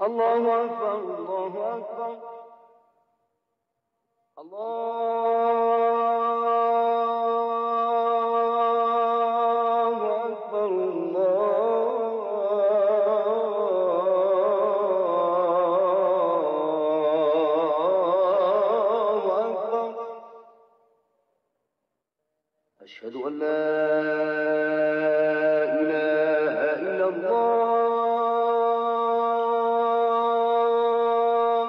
الله أكبر الله أكبر الله أكبر الله أكبر. أشهد أن لا إله إلا الله.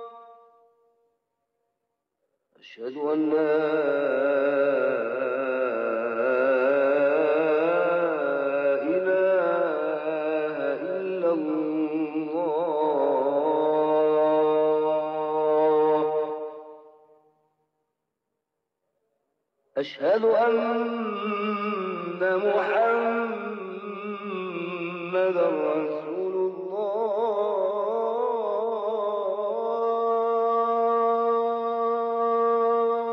أشهد أن لا إله إلا الله. أشهد أن محمدا رسول الله.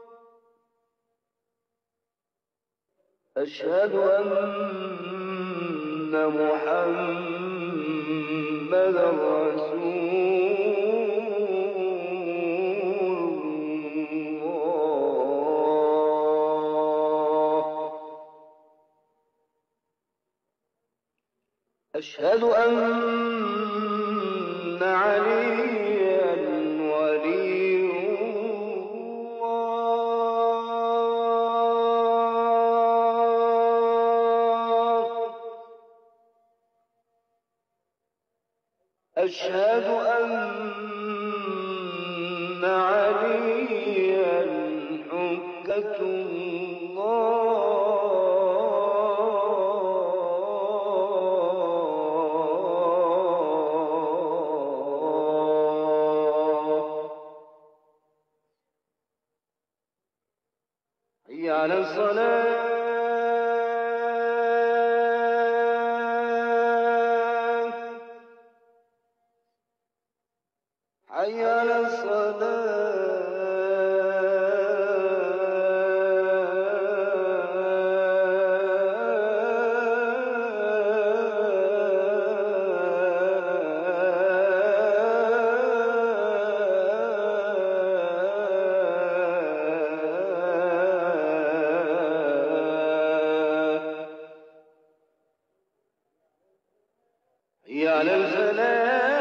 أشهد أن محمدا رسول الله. أشهد أن عليا ولي الله. أشهد أن عليا حجة الله. حي على الصلاة. حي على حي على الفلاح.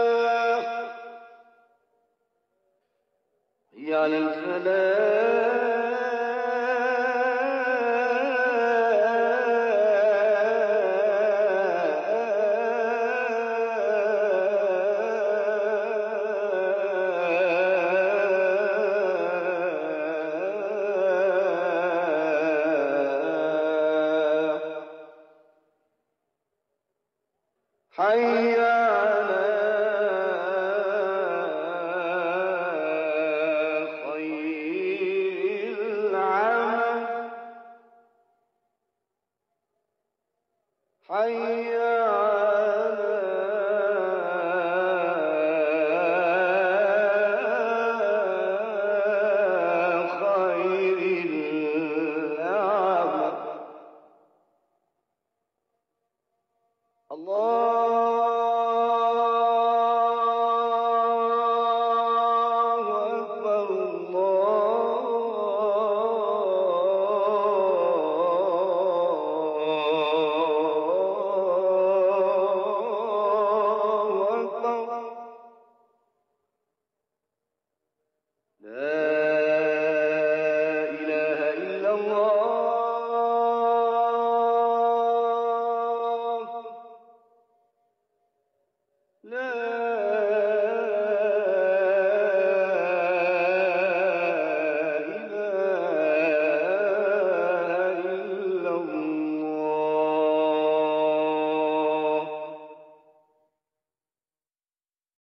حي على الفلاح.